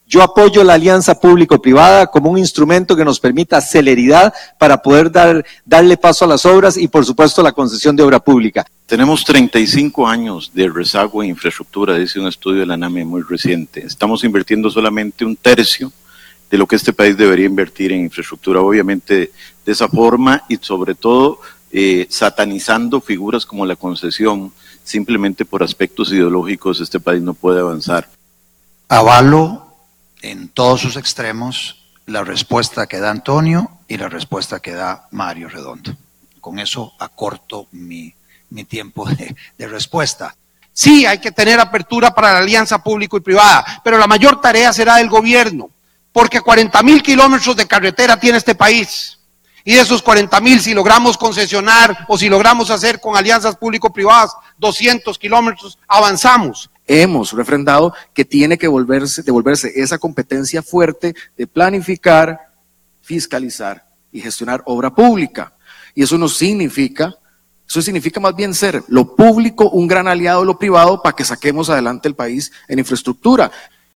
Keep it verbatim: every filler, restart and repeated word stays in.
Yo apoyo la alianza público-privada como un instrumento que nos permita celeridad para poder dar, darle paso a las obras y, por supuesto, la concesión de obra pública. Tenemos treinta y cinco años de rezago en infraestructura, dice un estudio de la NAME muy reciente. Estamos invirtiendo solamente un tercio de lo que este país debería invertir en infraestructura, obviamente de esa forma y sobre todo eh, satanizando figuras como la concesión, simplemente por aspectos ideológicos este país no puede avanzar. Avalo en todos sus extremos la respuesta que da Antonio y la respuesta que da Mario Redondo. Con eso acorto mi, mi tiempo de, de respuesta. Sí, hay que tener apertura para la alianza público y privada, pero la mayor tarea será del gobierno, porque cuarenta mil kilómetros de carretera tiene este país, y de esos cuarenta mil, si logramos concesionar o si logramos hacer con alianzas público-privadas doscientos kilómetros, avanzamos. Hemos refrendado que tiene que volverse, devolverse esa competencia fuerte de planificar, fiscalizar y gestionar obra pública. Y eso no significa, eso significa más bien ser lo público un gran aliado de lo privado para que saquemos adelante el país en infraestructura.